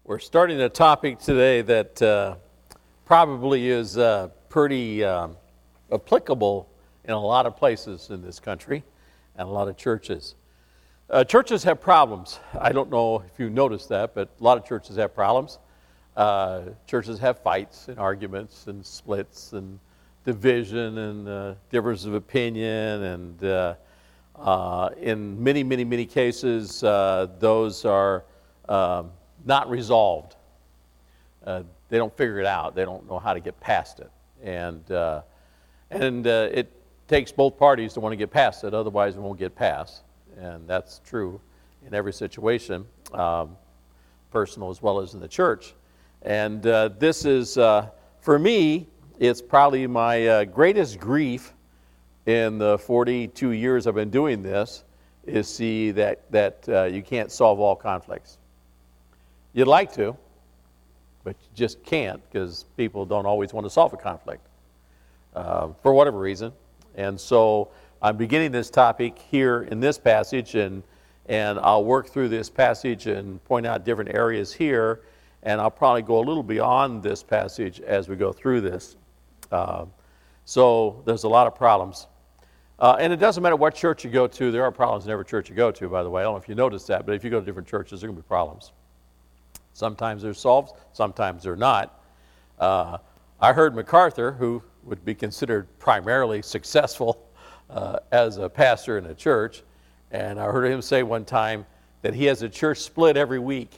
We're starting a topic today that probably is pretty applicable in a lot of places in this country and a lot of churches. Churches have problems. I don't know if you noticed that, but a lot of churches have problems. Churches have fights and arguments and splits and division and difference of opinion, and in many cases those are not resolved. They don't figure it out. They don't know how to get past it, and it takes both parties to want to get past it. Otherwise, it won't get past, and that's true in every situation, personal as well as in the church. And this is, for me, it's probably my greatest grief in the 42 years I've been doing this, is see that you can't solve all conflicts. You'd like to, but you just can't, because people don't always want to solve a conflict for whatever reason. And so I'm beginning this topic here in this passage, and I'll work through this passage and point out different areas here, and I'll probably go a little beyond this passage as we go through this. So there's a lot of problems. And it doesn't matter what church you go to, there are problems in every church you go to, by the way. I don't know if you noticed that, but if you go to different churches, there are going to be problems. Sometimes they're solved, sometimes they're not. I heard MacArthur, who would be considered primarily successful as a pastor in a church, and I heard him say one time that he has a church split every week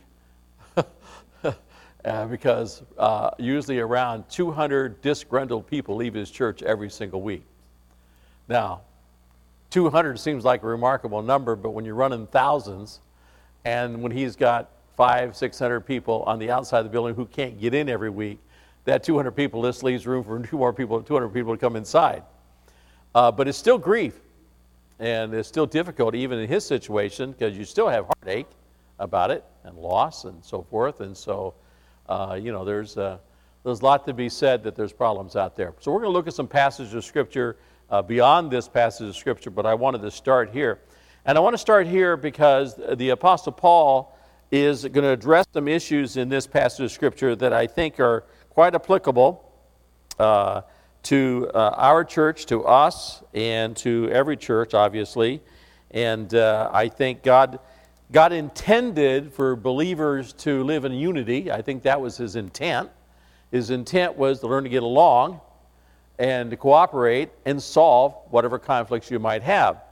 because usually around 200 disgruntled people leave his church every single week. Now, 200 seems like a remarkable number, but when you're running thousands, and when he's got 500-600 people on the outside of the building who can't get in every week, that 200 people just leaves room for 200 people to come inside. But it's still grief, and it's still difficult even in his situation, because you still have heartache about it and loss and so forth. And so, there's a lot to be said that there's problems out there. So we're going to look at some passages of Scripture beyond this passage of Scripture, but I wanted to start here. And I want to start here because the Apostle Paul is going to address some issues in this passage of Scripture that I think are quite applicable to our church, to us, and to every church, obviously. And I think God intended for believers to live in unity. I think that was His intent. His intent was to learn to get along and to cooperate and solve whatever conflicts you might have.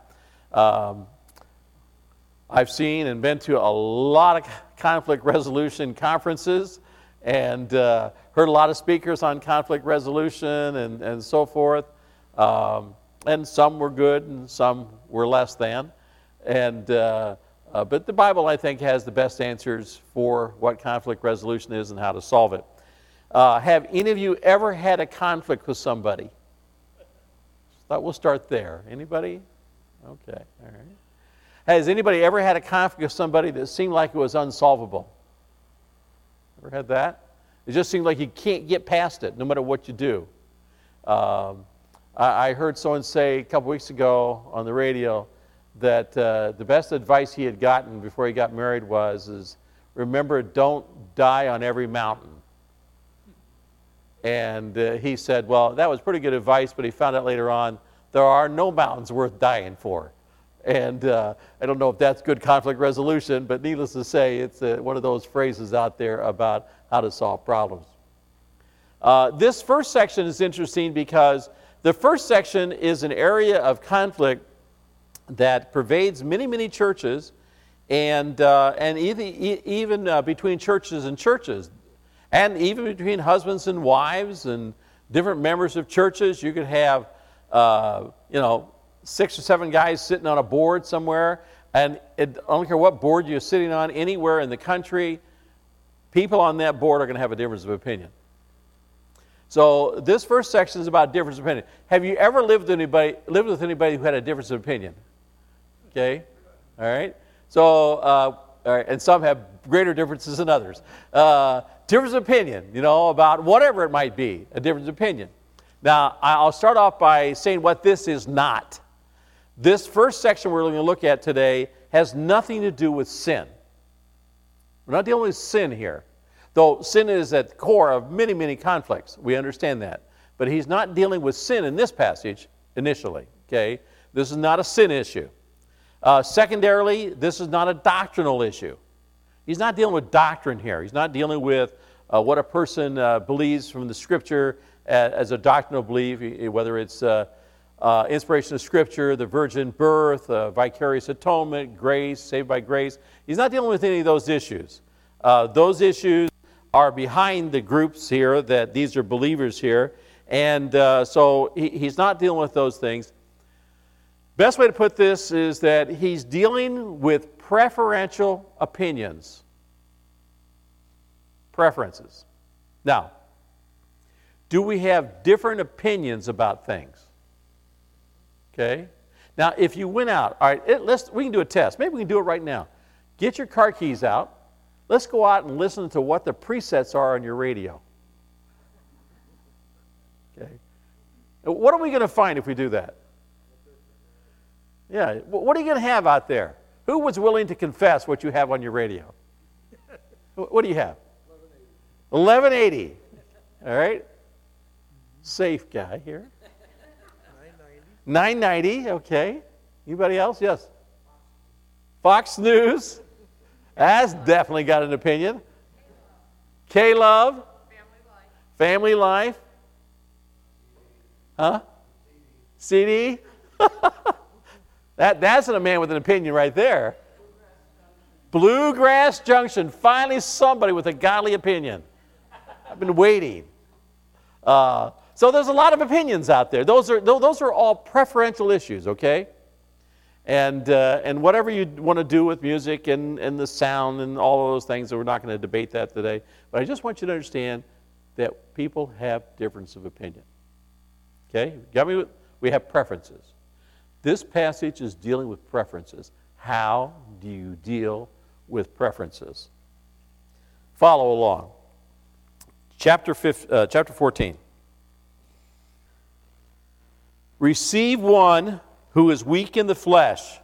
I've seen and been to a lot of conflict resolution conferences, and heard a lot of speakers on conflict resolution and so forth. And some were good and some were less than. But the Bible, I think, has the best answers for what conflict resolution is and how to solve it. Have any of you ever had a conflict with somebody? Thought we'll start there. Anybody? Okay, all right. Has anybody ever had a conflict with somebody that seemed like it was unsolvable? Ever had that? It just seemed like you can't get past it, no matter what you do. I heard someone say a couple weeks ago on the radio that the best advice he had gotten before he got married was remember, don't die on every mountain. And he said, well, that was pretty good advice, but he found out later on there are no mountains worth dying for. And I don't know if that's good conflict resolution, but needless to say, it's one of those phrases out there about how to solve problems. This first section is interesting because the first section is an area of conflict that pervades many churches, and even between churches and churches, and even between husbands and wives and different members of churches. You could have 6 or 7 guys sitting on a board somewhere, and I don't care what board you're sitting on, anywhere in the country, people on that board are going to have a difference of opinion. So this first section is about difference of opinion. Have you ever lived with anybody who had a difference of opinion? Okay, all right. So, all right, and some have greater differences than others. Difference of opinion, about whatever it might be, a difference of opinion. Now, I'll start off by saying what this is not. This first section we're going to look at today has nothing to do with sin. We're not dealing with sin here. So sin is at the core of many, many conflicts. We understand that. But he's not dealing with sin in this passage initially. Okay? This is not a sin issue. Secondarily, this is not a doctrinal issue. He's not dealing with doctrine here. He's not dealing with what a person believes from the Scripture as a doctrinal belief, whether it's inspiration of Scripture, the virgin birth, vicarious atonement, grace, saved by grace. He's not dealing with any of those issues. Those issues are behind the groups here, that these are believers here. And so he's not dealing with those things. Best way to put this is that he's dealing with preferential opinions. Preferences. Now, do we have different opinions about things? Okay? Now, if you went out, all right, we can do a test. Maybe we can do it right now. Get your car keys out. Let's go out and listen to what the presets are on your radio. Okay? What are we going to find if we do that? Yeah, what are you going to have out there? Who was willing to confess what you have on your radio? What do you have? 1180. All right. Safe guy here. 990, okay. Anybody else? Yes. Fox News. That's definitely got an opinion. K-Love. Family Life. Huh? CD. That's a man with an opinion right there. Bluegrass Junction. Finally somebody with a godly opinion. I've been waiting. So there's a lot of opinions out there. Those are all preferential issues, okay? And whatever you want to do with music and the sound and all of those things, we're not going to debate that today. But I just want you to understand that people have difference of opinion. Okay? Got me? We have preferences. This passage is dealing with preferences. How do you deal with preferences? Follow along. Chapter 14. Receive one who is weak in the flesh,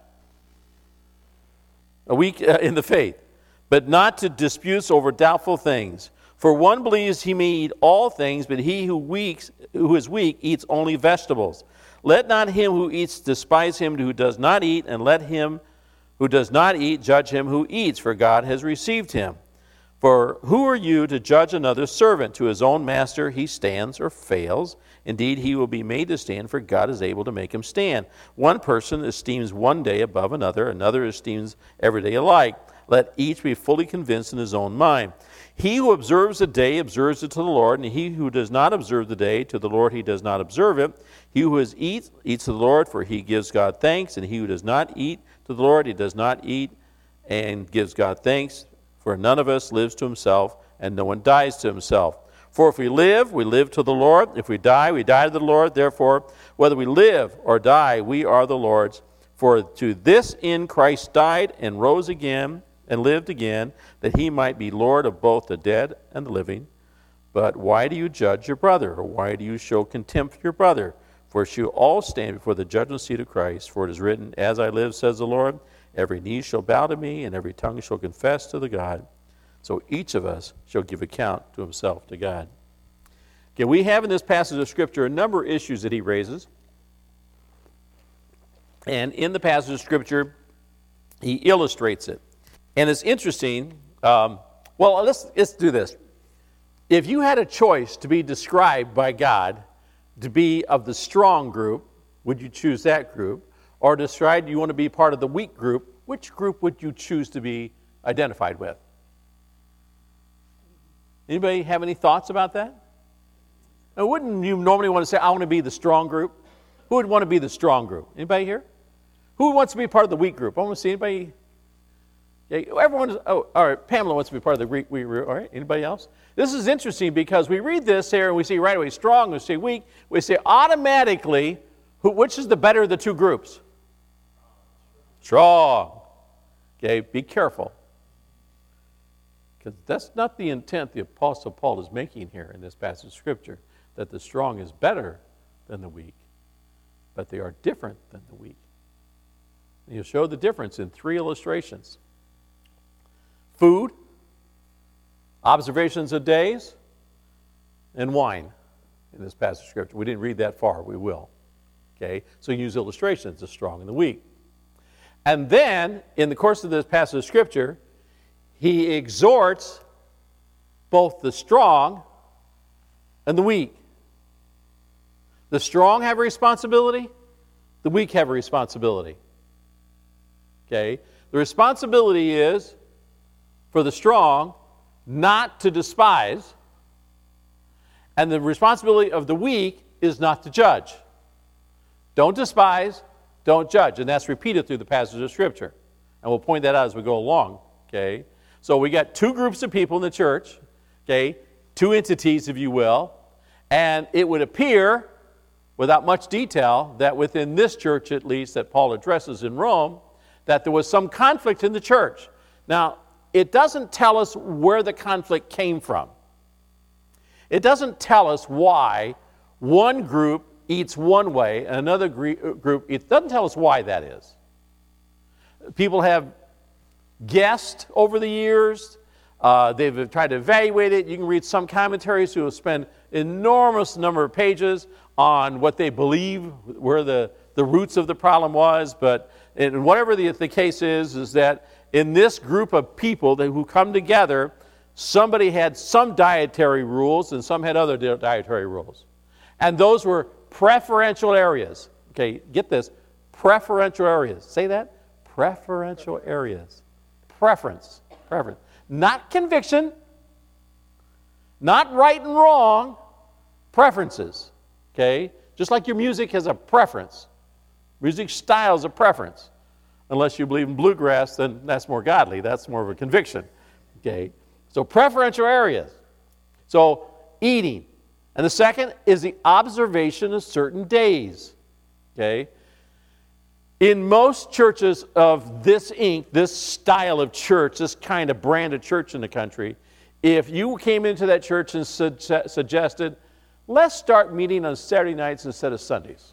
weak in the faith, but not to disputes over doubtful things. For one believes he may eat all things, but he who is weak eats only vegetables. Let not him who eats despise him who does not eat, and let him who does not eat judge him who eats, for God has received him. For who are you to judge another servant? To his own master he stands or fails. Indeed, he will be made to stand, for God is able to make him stand. One person esteems one day above another, another esteems every day alike. Let each be fully convinced in his own mind. He who observes the day observes it to the Lord, and he who does not observe the day, to the Lord he does not observe it. He who eats to the Lord, for he gives God thanks, and he who does not eat to the Lord, he does not eat and gives God thanks. For none of us lives to himself, and no one dies to himself. For if we live to the Lord. If we die to the Lord. Therefore, whether we live or die, we are the Lord's. For to this end Christ died and rose again and lived again, that he might be Lord of both the dead and the living. But why do you judge your brother? Or why do you show contempt for your brother? For we shall all stand before the judgment seat of Christ. For it is written, As I live, says the Lord, every knee shall bow to me, and every tongue shall confess to the God. So each of us shall give account to himself to God. Okay, we have in this passage of Scripture a number of issues that he raises. And in the passage of Scripture, he illustrates it. And it's interesting. Let's do this. If you had a choice to be described by God to be of the strong group, would you choose that group? Or decide you want to be part of the weak group, which group would you choose to be identified with? Anybody have any thoughts about that? Now, wouldn't you normally want to say, I want to be the strong group? Who would want to be the strong group? Anybody here? Who wants to be part of the weak group? I want to see anybody. Yeah, everyone. Oh, all right. Pamela wants to be part of the weak group. All right. Anybody else? This is interesting because we read this here and we see right away strong, we see weak. We say automatically, which is the better of the two groups? Strong. Okay, be careful. Because that's not the intent the Apostle Paul is making here in this passage of Scripture, that the strong is better than the weak, but they are different than the weak. And he'll show the difference in 3 illustrations. Food, observations of days, and wine in this passage of Scripture. We didn't read that far. We will. Okay? So use illustrations, the strong and the weak. And then, in the course of this passage of Scripture, he exhorts both the strong and the weak. The strong have a responsibility. The weak have a responsibility. Okay? The responsibility is for the strong not to despise, and the responsibility of the weak is not to judge. Don't despise, don't judge. And that's repeated through the passage of Scripture. And we'll point that out as we go along. Okay? So we got two groups of people in the church. Okay? Two entities, if you will. And it would appear, without much detail, that within this church at least that Paul addresses in Rome, that there was some conflict in the church. Now, it doesn't tell us where the conflict came from. It doesn't tell us why one group eats one way and another group, it doesn't tell us why that is. People have guessed over the years. They've tried to evaluate it. You can read some commentaries who will spend enormous number of pages on what they believe, where the roots of the problem was. But whatever the case is that in this group of people who come together, somebody had some dietary rules and some had other dietary rules. And those were preferential areas. Okay, get this. Preferential areas. Say that. Preferential areas. Preference. Preference. Not conviction. Not right and wrong. Preferences. Okay? Just like your music has a preference. Music style is a preference. Unless you believe in bluegrass, then that's more godly. That's more of a conviction. Okay? So preferential areas. So eating. And the second is the observation of certain days. Okay? In most churches of this ilk, this style of church, this kind of brand of church in the country, if you came into that church and suggested, let's start meeting on Saturday nights instead of Sundays.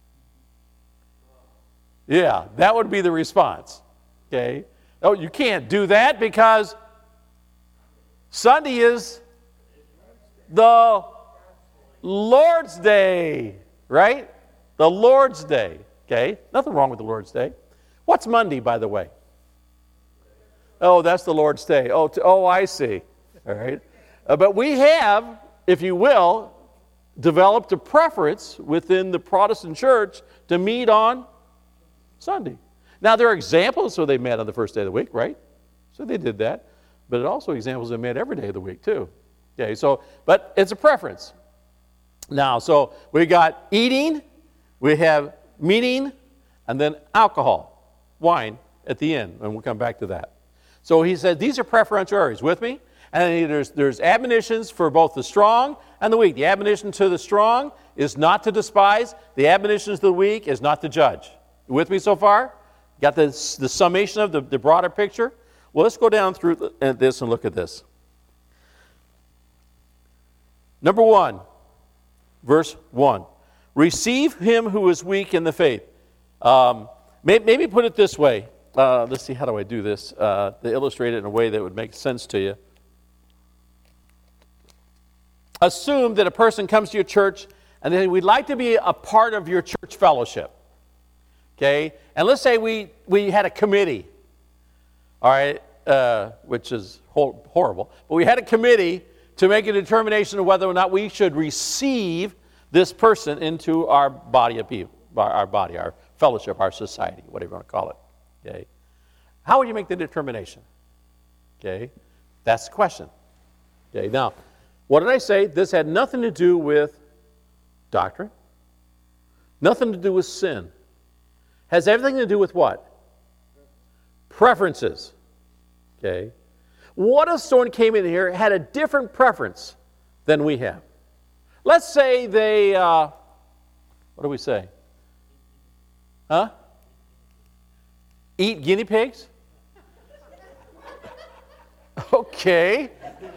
Yeah, that would be the response. Okay? Oh, you can't do that because Sunday is the Lord's Day, right? The Lord's Day. Okay? Nothing wrong with the Lord's Day. What's Monday, by the way? Oh, that's the Lord's Day. Oh, I see. All right. But we have, if you will, developed a preference within the Protestant church to meet on Sunday. Now, there are examples where they met on the first day of the week, right? So they did that. But it also examples they met every day of the week, too. Okay, so, but it's a preference. Now, so we got eating, we have meeting, and then alcohol, wine at the end, and we'll come back to that. So he said these are preferential areas. With me? And there's admonitions for both the strong and the weak. The admonition to the strong is not to despise. The admonition to the weak is not to judge. You with me so far? Got the summation of the broader picture? Well, let's go down through this and look at this. Number 1, verse 1. Receive him who is weak in the faith. Maybe put it this way. Let's see, how do I do this? To illustrate it in a way that would make sense to you. Assume that a person comes to your church and they would like to be a part of your church fellowship. Okay? And let's say we had a committee. All right? Which is horrible. But we had a committee to make a determination of whether or not we should receive this person into our body of people, our fellowship, our society, whatever you want to call it. Okay? How would you make the determination? Okay? That's the question. Okay, now, what did I say? This had nothing to do with doctrine. Nothing to do with sin. Has everything to do with what? Preferences. Okay? What if someone came in here and had a different preference than we have? Let's say they, what do we say? Huh? Eat guinea pigs? Okay.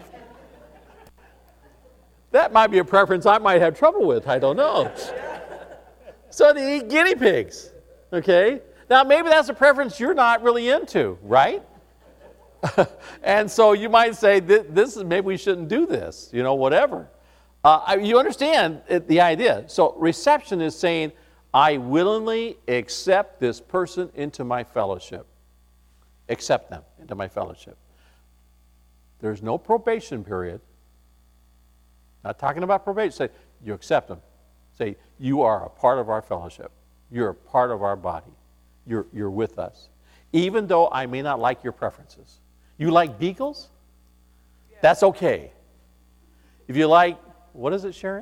That might be a preference I might have trouble with. I don't know. So they eat guinea pigs. Okay? Now, maybe that's a preference you're not really into, right? And so you might say, this is, maybe we shouldn't do this, whatever. You understand the idea. So reception is saying, I willingly accept this person into my fellowship. Accept them into my fellowship. There's no probation period. Not talking about probation. Say, you accept them. Say, you are a part of our fellowship. You're a part of our body. You're with us. Even though I may not like your preferences. You like beagles? Yeah. That's okay. If you like, what is it, Sharon?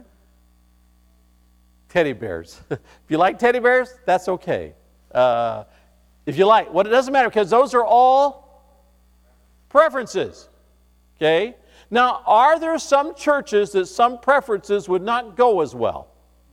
Teddy bears. If you like teddy bears, that's okay. If you like, it doesn't matter because those are all preferences. Okay? Now, are there some churches that some preferences would not go as well?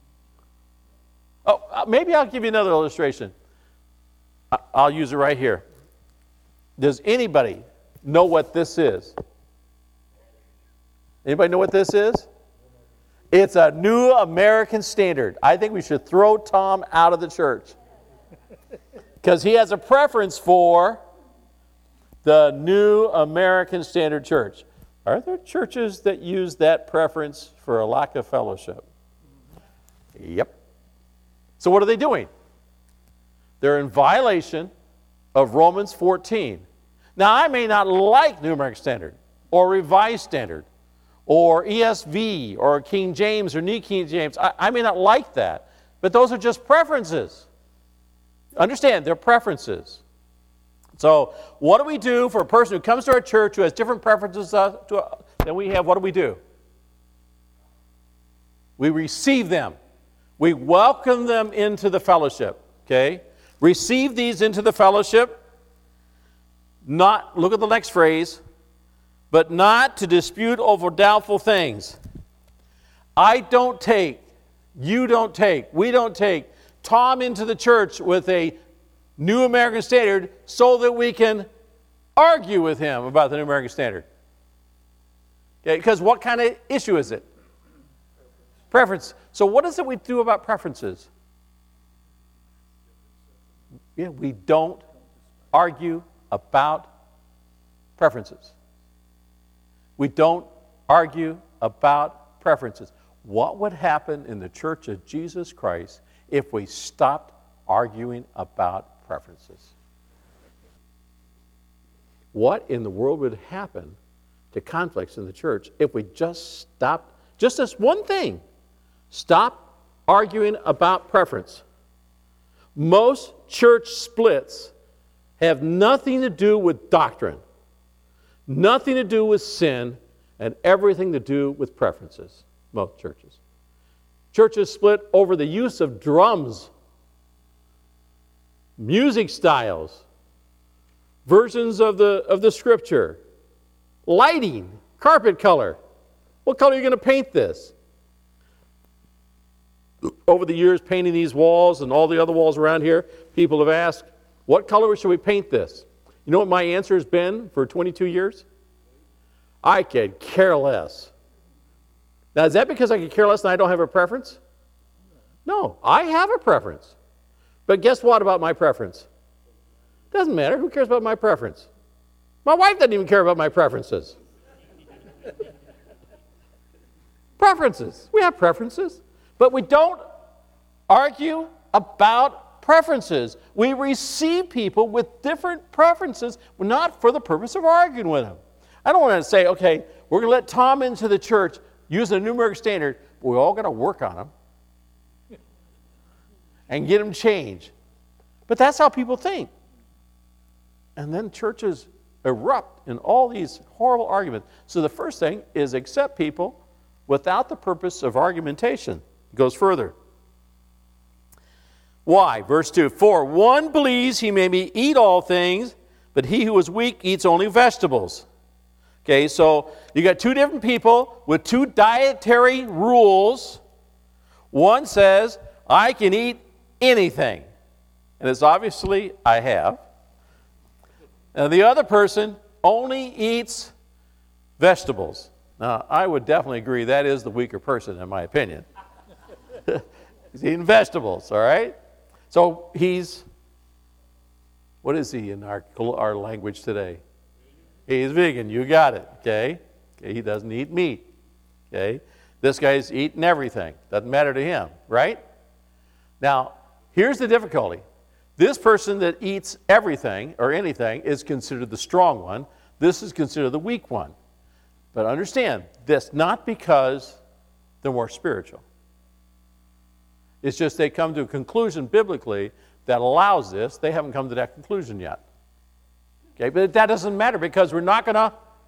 Oh, maybe I'll give you another illustration. I'll use it right here. Does anybody know what this is? Anybody know what this is? It's a New American Standard. I think we should throw Tom out of the church because he has a preference for the New American Standard Church. Are there churches that use that preference for a lack of fellowship? Yep. So what are they doing? They're in violation of Romans 14. Now, I may not like New American Standard or Revised Standard or ESV or King James or New King James. I may not like that, but those are just preferences. Understand, they're preferences. So what do we do for a person who comes to our church who has different preferences than we have? What do? We receive them. We welcome them into the fellowship. Okay? Receive these into the fellowship. Not, look at the next phrase, but not to dispute over doubtful things. I don't take, you don't take, we don't take Tom into the church with a New American Standard so that we can argue with him about the New American Standard. Okay, because what kind of issue is it? Preference. So what is it we do about preferences? Yeah, we don't argue about preferences. We don't argue about preferences. What would happen in the Church of Jesus Christ if we stopped arguing about preferences? What in the world would happen to conflicts in the church if we just stopped, just this one thing, stop arguing about preference? Most church splits have nothing to do with doctrine, nothing to do with sin, and everything to do with preferences. Most churches. Churches split over the use of drums, music styles, versions of the scripture, lighting, carpet color. What color are you going to paint this? Over the years, painting these walls and all the other walls around here, people have asked, what color should we paint this? You know what my answer has been for 22 years? I could care less. Now, is that because I could care less and I don't have a preference? No, I have a preference. But guess what about my preference? Doesn't matter. Who cares about my preference? My wife doesn't even care about my preferences. Preferences. We have preferences. But we don't argue about preferences. We receive people with different preferences, not for the purpose of arguing with them. I don't want to say, okay, we're going to let Tom into the church using a New American Standard, but we're all going to work on him and get him changed. But that's how people think. And then churches erupt in all these horrible arguments. So the first thing is accept people without the purpose of argumentation. It goes further. Why? Verse 2, for one believes he may eat all things, but he who is weak eats only vegetables. Okay, so you got two different people with two dietary rules. One says, I can eat anything. And it's obviously I have. And the other person only eats vegetables. Now, I would definitely agree that is the weaker person, in my opinion. He's eating vegetables, all right? So he's, what is he in our language today? He's vegan. You got it. Okay? He doesn't eat meat. Okay? This guy's eating everything. Doesn't matter to him, right? Now, here's the difficulty. This person that eats everything or anything is considered the strong one. This is considered the weak one. But understand, that's not because they're more spiritual. It's just they come to a conclusion biblically that allows this. They haven't come to that conclusion yet. Okay, but that doesn't matter because we're not going to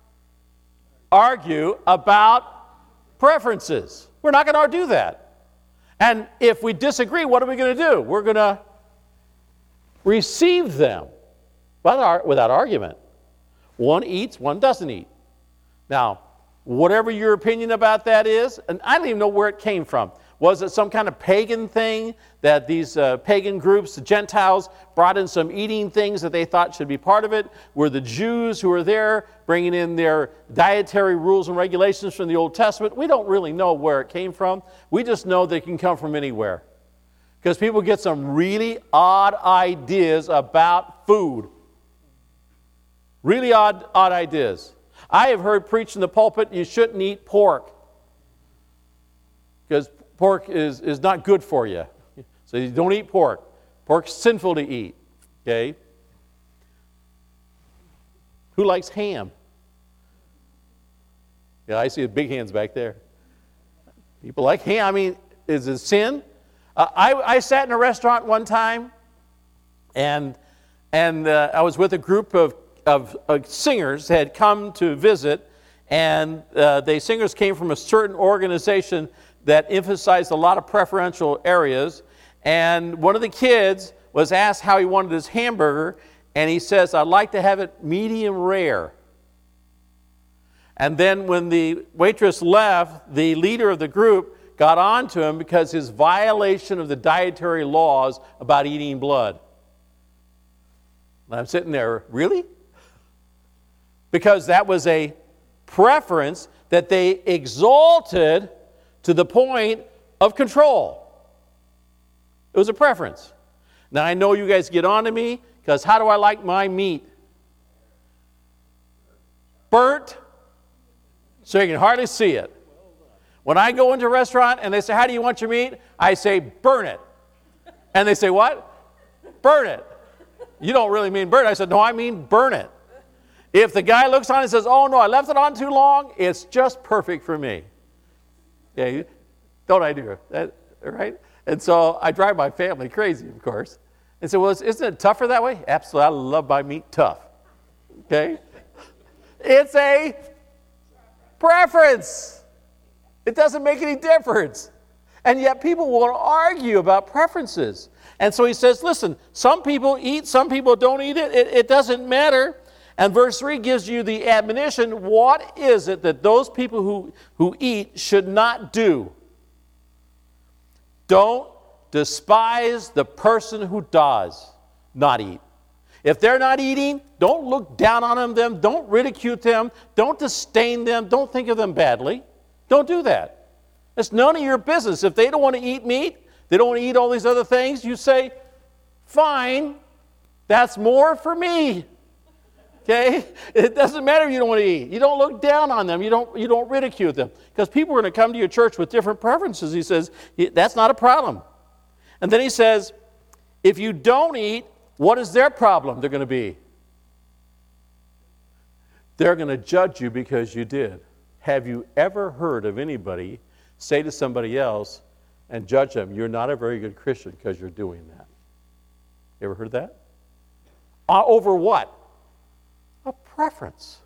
argue about preferences. We're not going to do that. And if we disagree, what are we going to do? We're going to receive them without argument. One eats, one doesn't eat. Now, whatever your opinion about that is, and I don't even know where it came from. Was it some kind of pagan thing that these pagan groups, the Gentiles, brought in some eating things that they thought should be part of it? Were the Jews who were there bringing in their dietary rules and regulations from the Old Testament? We don't really know where it came from. We just know they can come from anywhere. Because people get some really odd ideas about food. Really odd ideas. I have heard preached in the pulpit, you shouldn't eat pork. Because pork is not good for you. So you don't eat pork. Pork's sinful to eat. Okay? Who likes ham? Yeah, I see big hands back there. People like ham. I mean, is it sin? I sat in a restaurant one time, and I was with a group of singers that had come to visit, and the singers came from a certain organization that emphasized a lot of preferential areas. And one of the kids was asked how he wanted his hamburger, and he says, I'd like to have it medium rare. And then when the waitress left, the leader of the group got on to him because his violation of the dietary laws about eating blood. And I'm sitting there, really? Because that was a preference that they exalted to the point of control. It was a preference. Now I know you guys get on to me, because how do I like my meat? Burnt, so you can hardly see it. When I go into a restaurant and they say, how do you want your meat? I say, burn it. And they say, what? Burn it. You don't really mean burn it. I said, no, I mean burn it. If the guy looks on and says, oh no, I left it on too long, it's just perfect for me. Yeah, don't I do that, right? And so I drive my family crazy, of course. And so, well, isn't it tougher that way? Absolutely, I love my meat tough. Okay? It's a preference. It doesn't make any difference. And yet people will argue about preferences. And so he says, listen, some people eat, some people don't eat it. It doesn't matter. And verse 3 gives you the admonition, what is it that those people who eat should not do? Don't despise the person who does not eat. If they're not eating, don't look down on them, don't ridicule them, don't disdain them, don't think of them badly. Don't do that. It's none of your business. If they don't want to eat meat, they don't want to eat all these other things, you say, fine, that's more for me. Okay? It doesn't matter if you don't want to eat. You don't look down on them. You don't ridicule them. Because people are going to come to your church with different preferences. He says, that's not a problem. And then he says, if you don't eat, what is their problem they're going to be? They're going to judge you because you did. Have you ever heard of anybody say to somebody else and judge them, you're not a very good Christian because you're doing that? You ever heard that? Over what? A preference.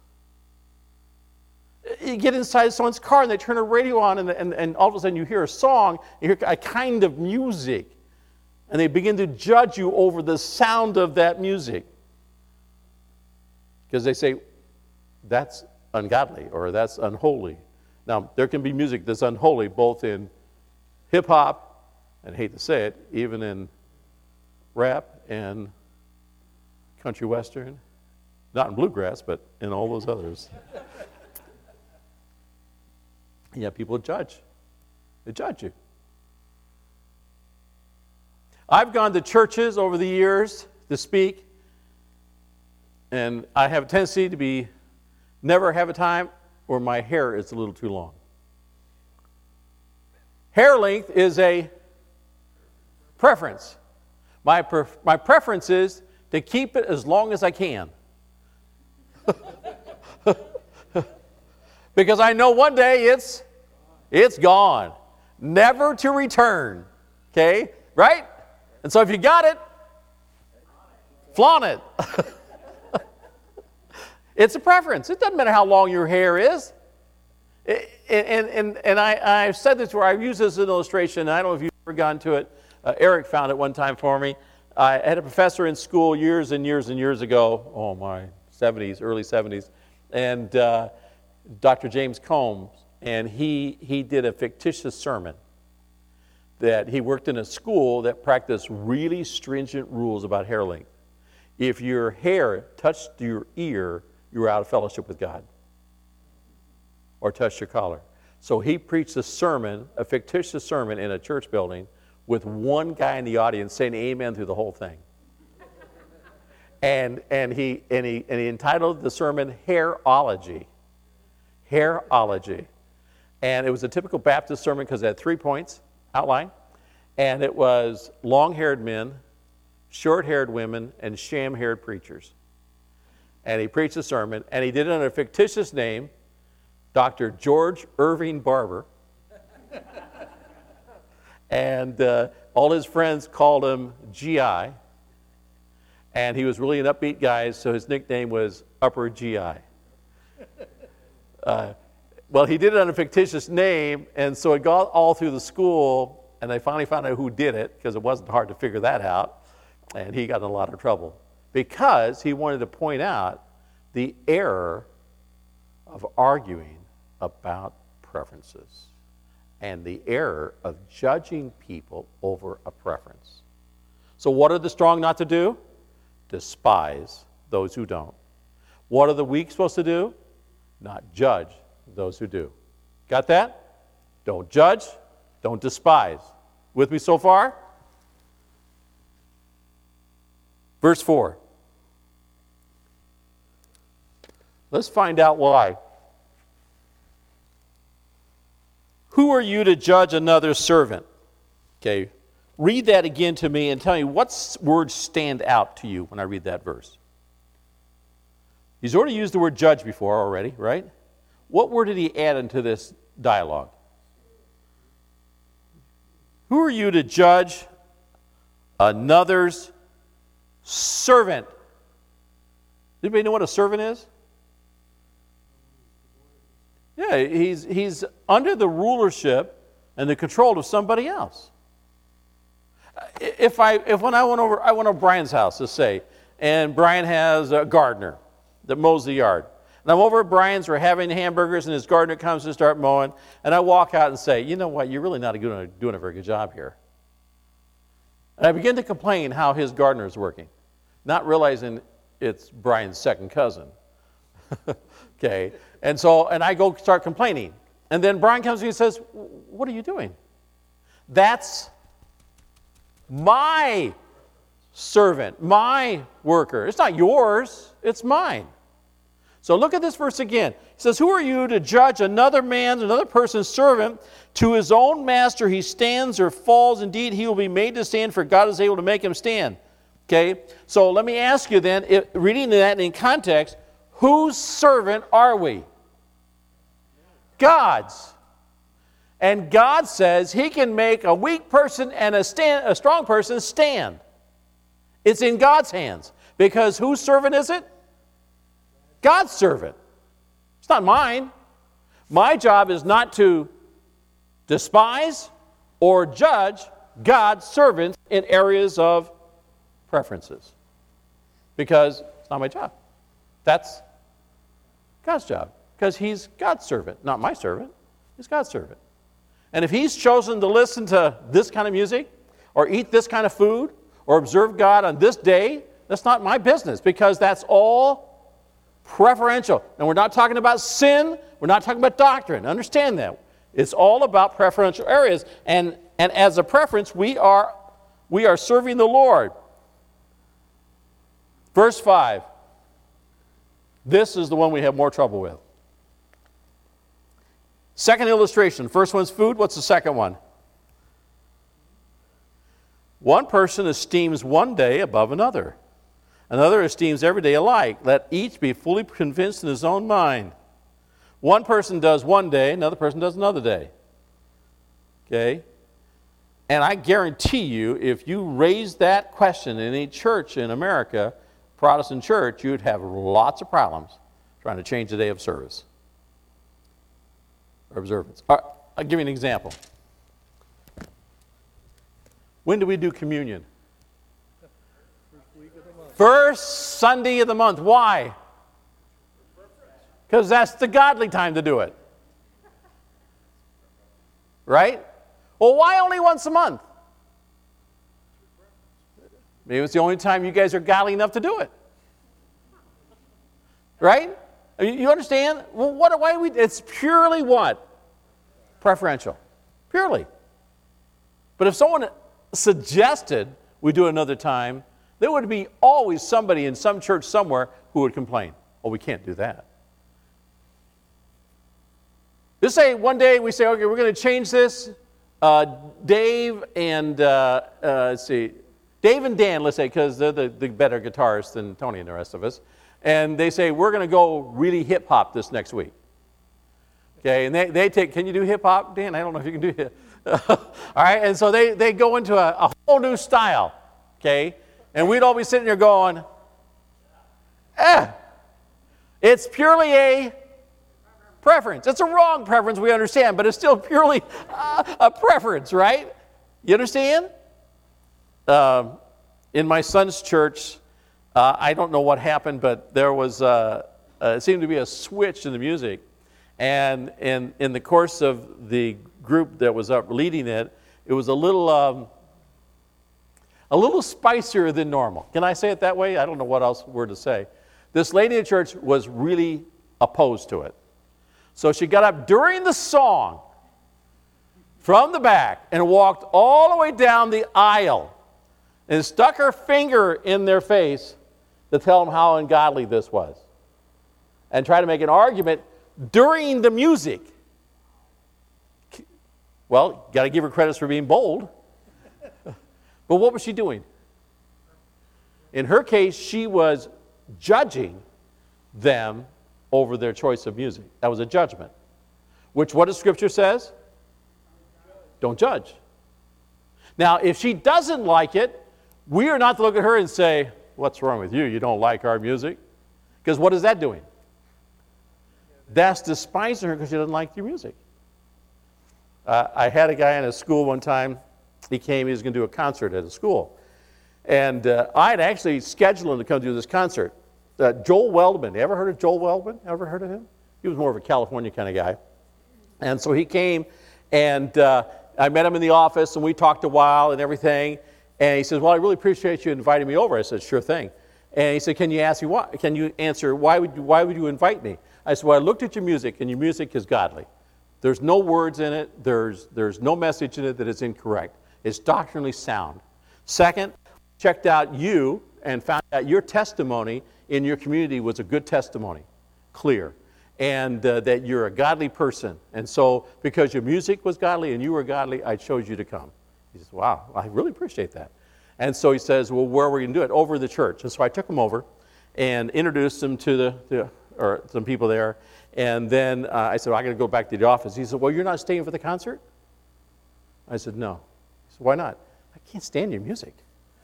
You get inside someone's car and they turn a radio on and all of a sudden you hear a song, you hear a kind of music, and they begin to judge you over the sound of that music. Because they say, that's ungodly or that's unholy. Now, there can be music that's unholy both in hip-hop, and I hate to say it, even in rap and country western. Not in bluegrass, but in all those others. Yeah, people judge. They judge you. I've gone to churches over the years to speak, and I have a tendency to be never have a time where my hair is a little too long. Hair length is a preference. My preference is to keep it as long as I can. Because I know one day it's gone. Never to return. Okay? Right? And so if you got it, flaunt it. It's a preference. It doesn't matter how long your hair is. And I've said this where I've used this as an illustration. I don't know if you've ever gone to it. Eric found it one time for me. I had a professor in school years and years and years ago. Oh my, 70s, early 70s. And Dr. James Combs. And he did a fictitious sermon that he worked in a school that practiced really stringent rules about hair length. If your hair touched your ear, you were out of fellowship with God. Or touched your collar. So he preached a sermon, a fictitious sermon in a church building with one guy in the audience saying amen through the whole thing. and he entitled the sermon Hairology. Hairology. And it was a typical Baptist sermon because it had 3 points outline. And it was long-haired men, short-haired women, and sham-haired preachers. And he preached a sermon, and he did it under a fictitious name, Dr. George Irving Barber. And all his friends called him GI. And he was really an upbeat guy, so his nickname was Upper GI. Well, he did it under a fictitious name, and so it got all through the school, and they finally found out who did it, because it wasn't hard to figure that out, and he got in a lot of trouble. Because he wanted to point out the error of arguing about preferences and the error of judging people over a preference. So what are the strong not to do? Despise those who don't. What are the weak supposed to do? Not judge those who do. Got that? Don't judge, don't despise. With me so far? Verse 4. Let's find out why. Who are you to judge another servant? Okay, read that again to me and tell me what words stand out to you when I read that verse. He's already used the word judge before already, right? What word did he add into this dialogue? Who are you to judge another's servant? Anybody know what a servant is? Yeah, he's under the rulership and the control of somebody else. If when I went over to Brian's house, let's say, and Brian has a gardener that mows the yard. And I'm over at Brian's, we're having hamburgers, and his gardener comes to start mowing, and I walk out and say, you know what, you're really not doing a very good job here. And I begin to complain how his gardener is working, not realizing it's Brian's second cousin. Okay, and I go start complaining. And then Brian comes to me and says, what are you doing? That's my servant, my worker. It's not yours, it's mine. So look at this verse again. It says, who are you to judge another person's servant? To his own master he stands or falls. Indeed, he will be made to stand, for God is able to make him stand. Okay? So let me ask you then, reading that in context, whose servant are we? God's. And God says he can make a weak person and a strong person stand. It's in God's hands. Because whose servant is it? God's servant. It's not mine. My job is not to despise or judge God's servants in areas of preferences. Because it's not my job. That's God's job. Because he's God's servant, not my servant. He's God's servant. And if he's chosen to listen to this kind of music, or eat this kind of food, or observe God on this day, that's not my business, because that's all preferential. And we're not talking about sin, we're not talking about doctrine. Understand that. It's all about preferential areas. And as a preference, we are serving the Lord. Verse 5. This is the one we have more trouble with. Second illustration. First one's food. What's the second one? One person esteems one day above another. Another esteems every day alike. Let each be fully convinced in his own mind. One person does one day, another person does another day. Okay? And I guarantee you, if you raise that question in any church in America, Protestant church, you'd have lots of problems trying to change the day of service or observance. I'll give you an example. When do we do communion? First Sunday of the month. Why? Because that's the godly time to do it. Right? Well, why only once a month? Maybe it's the only time you guys are godly enough to do it. Right? I mean, you understand? Well, why do we? It's purely what? Preferential. Purely. But if someone suggested we do it another time, there would be always somebody in some church somewhere who would complain. Oh, we can't do that. Just say one day we say, okay, we're going to change this. Dave and let's see, Dave and Dan, let's say, because they're the better guitarists than Tony and the rest of us. And they say, we're going to go really hip-hop this next week. Okay, and they take, can you do hip-hop, Dan? I don't know if you can do hip. All right, and so they go into a whole new style, okay? And we'd all be sitting there going, it's purely a preference. It's a wrong preference, we understand, but it's still purely a preference, right? You understand? In my son's church, I don't know what happened, but there was, it seemed to be a switch in the music. And in the course of the group that was up leading it, it was a little spicier than normal. Can I say it that way? I don't know what else word to say. This lady in church was really opposed to it. So she got up during the song from the back and walked all the way down the aisle and stuck her finger in their face to tell them how ungodly this was and try to make an argument during the music. Well, got to give her credits for being bold. But what was she doing? In her case, she was judging them over their choice of music. That was a judgment. Which, what does Scripture says? Don't judge. Now, if she doesn't like it, we are not to look at her and say, what's wrong with you? You don't like our music? Because what is that doing? That's despising her because she doesn't like your music. I had a guy in a school one time. He came, he was going to do a concert at a school. And I had actually scheduled him to come do this concert. Joel Weldman. You ever heard of Joel Weldman? Ever heard of him? He was more of a California kind of guy. And so he came, and I met him in the office, and we talked a while and everything. And he says, well, I really appreciate you inviting me over. I said, sure thing. And he said, can you answer, why would you invite me? I said, well, I looked at your music, and your music is godly. There's no words in it. There's no message in it that is incorrect. It's doctrinally sound. Second, checked out you and found out your testimony in your community was a good testimony, clear, and that you're a godly person. And so because your music was godly and you were godly, I chose you to come. He says, wow, I really appreciate that. And so he says, well, where are we going to do it? Over the church. And so I took him over and introduced him to or some people there. And then I said, well, I got to go back to the office. He said, well, you're not staying for the concert? I said, no. He said, why not? I can't stand your music.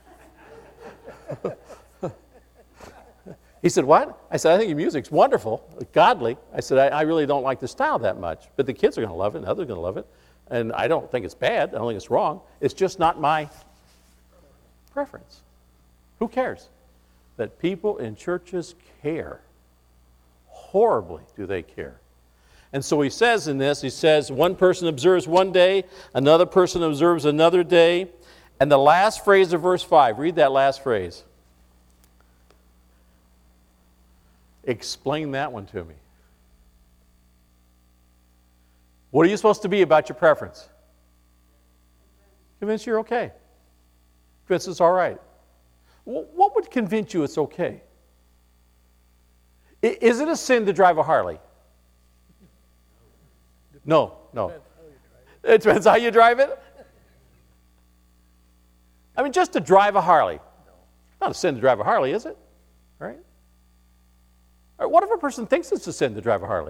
He said, what? I said, I think your music's wonderful, godly. I said, I really don't like the style that much. But the kids are going to love it, and others are going to love it. And I don't think it's bad. I don't think it's wrong. It's just not my preference. Who cares? That people in churches care. Horribly do they care. And so he says in this, he says, one person observes one day, another person observes another day. And the last phrase of verse 5, read that last phrase. Explain that one to me. What are you supposed to be about your preference? Convince you're okay. Convince it's all right. What would convince you it's okay? Is it a sin to drive a Harley? No. It depends how you drive it. I mean, just to drive a Harley. Not a sin to drive a Harley, is it? Right? Or what if a person thinks it's a sin to drive a Harley?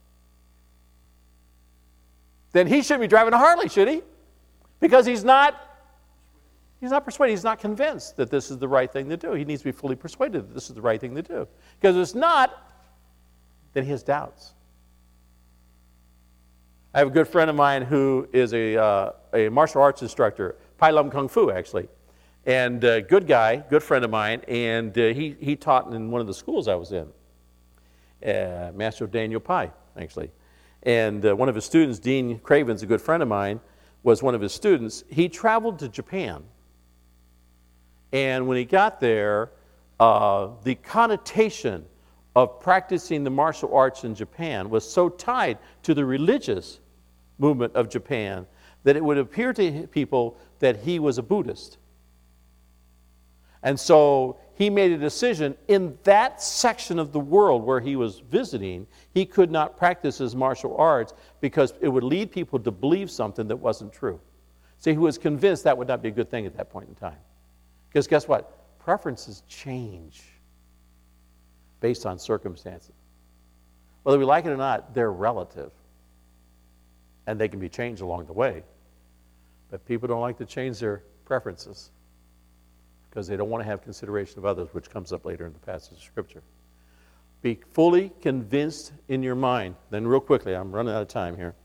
Then he shouldn't be driving a Harley, should he? Because he's not persuaded. He's not convinced that this is the right thing to do. He needs to be fully persuaded that this is the right thing to do. Because if it's not, then he has doubts. I have a good friend of mine who is a martial arts instructor, Pai Lum Kung Fu, actually. And good guy, good friend of mine, and he taught in one of the schools I was in. Master Daniel Pai, actually. And one of his students, Dean Craven's a good friend of mine, was one of his students. He traveled to Japan. And when he got there, the connotation of practicing the martial arts in Japan was so tied to the religious movement of Japan that it would appear to people that he was a Buddhist. And so he made a decision in that section of the world where he was visiting, he could not practice his martial arts because it would lead people to believe something that wasn't true. See, he was convinced that would not be a good thing at that point in time. Because guess what? Preferences change based on circumstances. Whether we like it or not, they're relative. And they can be changed along the way. But people don't like to change their preferences because they don't want to have consideration of others, which comes up later in the passage of Scripture. Be fully convinced in your mind. Then real quickly, I'm running out of time here.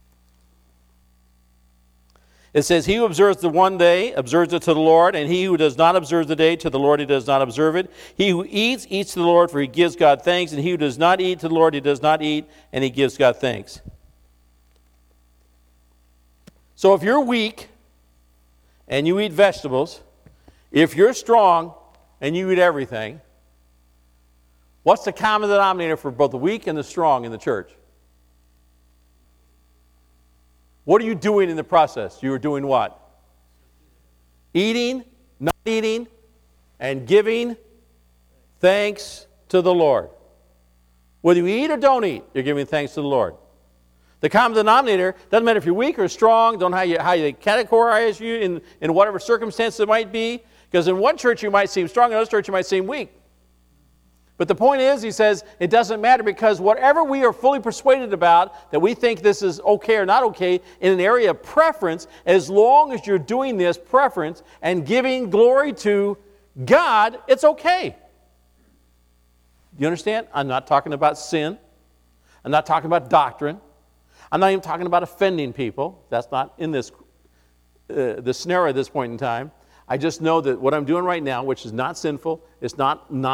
It says, he who observes the one day observes it to the Lord, and he who does not observe the day to the Lord, he does not observe it. He who eats, eats to the Lord, for he gives God thanks, and he who does not eat to the Lord, he does not eat, and he gives God thanks. So if you're weak and you eat vegetables, if you're strong and you eat everything, what's the common denominator for both the weak and the strong in the church? What are you doing in the process? You are doing what? Eating, not eating, and giving thanks to the Lord. Whether you eat or don't eat, you're giving thanks to the Lord. The common denominator, doesn't matter if you're weak or strong, don't know how you categorize you in whatever circumstance it might be, because in one church you might seem strong, in another church you might seem weak. But the point is, he says, it doesn't matter because whatever we are fully persuaded about, that we think this is okay or not okay, in an area of preference, as long as you're doing this preference and giving glory to God, it's okay. You understand? I'm not talking about sin. I'm not talking about doctrine. I'm not even talking about offending people. That's not in this scenario at this point in time. I just know that what I'm doing right now, which is not sinful, it's not in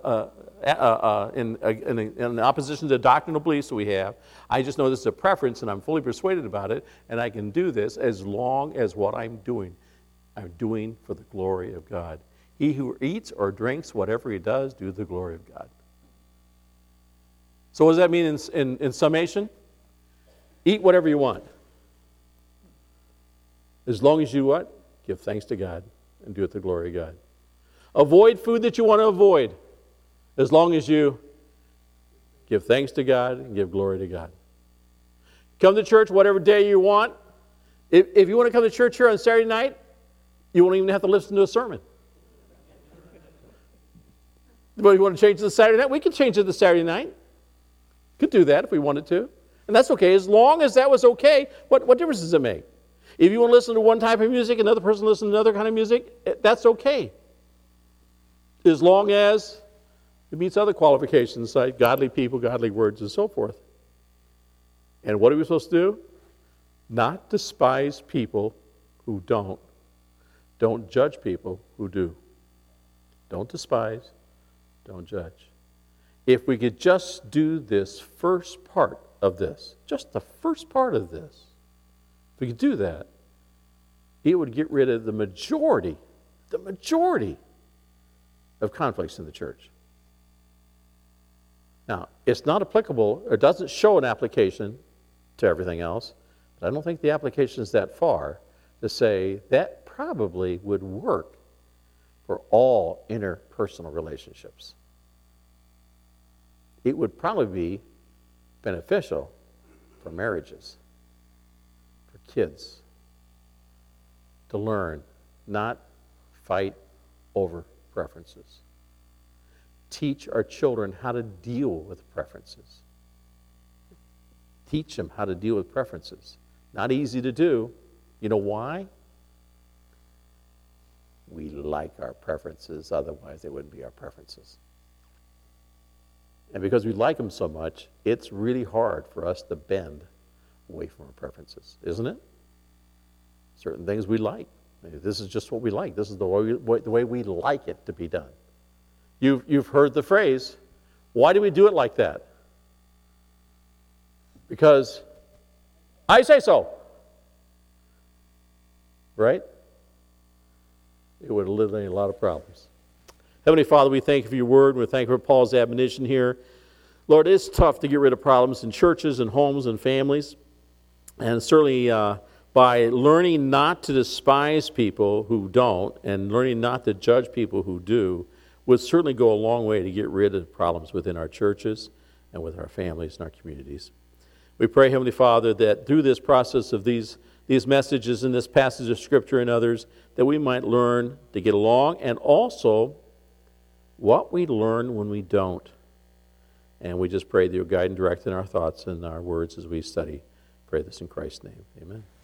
opposition to the doctrinal beliefs that we have. I just know this is a preference, and I'm fully persuaded about it, and I can do this as long as what I'm doing for the glory of God. He who eats or drinks, whatever he does, do the glory of God. So what does that mean in summation? Eat whatever you want. As long as you what? Give thanks to God and do it to the glory of God. Avoid food that you want to avoid. As long as you give thanks to God and give glory to God. Come to church whatever day you want. If you want to come to church here on Saturday night, you won't even have to listen to a sermon. But if you want to change it to Saturday night, we can change it to Saturday night. Could do that if we wanted to. And that's okay. As long as that was okay, what difference does it make? If you want to listen to one type of music, another person listens to another kind of music, that's okay. As long as it meets other qualifications like godly people, godly words, and so forth. And what are we supposed to do? Not despise people who don't. Don't judge people who do. Don't despise. Don't judge. If we could just do this first part of this, just the first part of this, if we could do that, it would get rid of the majority of conflicts in the church. Now, it's not applicable, or doesn't show an application to everything else, but I don't think the application is that far to say that probably would work for all interpersonal relationships. it would probably be beneficial for marriages, for kids, to learn, not fight over preferences. Teach our children how to deal with preferences. Teach them how to deal with preferences. Not easy to do. You know why? We like our preferences, otherwise they wouldn't be our preferences. And because we like them so much, it's really hard for us to bend away from our preferences, isn't it? Certain things we like. This is just what we like. This is the way we like it to be done. You've heard the phrase, why do we do it like that? Because I say so. Right? It would eliminate a lot of problems. Heavenly Father, we thank you for your word, and we thank you for Paul's admonition here. Lord, it's tough to get rid of problems in churches and homes and families. And certainly by learning not to despise people who don't and learning not to judge people who do would certainly go a long way to get rid of problems within our churches and with our families and our communities. We pray, Heavenly Father, that through this process of these messages in this passage of Scripture and others, that we might learn to get along, and also what we learn when we don't. And we just pray that you'll guide and direct in our thoughts and our words as we study. Pray this in Christ's name. Amen.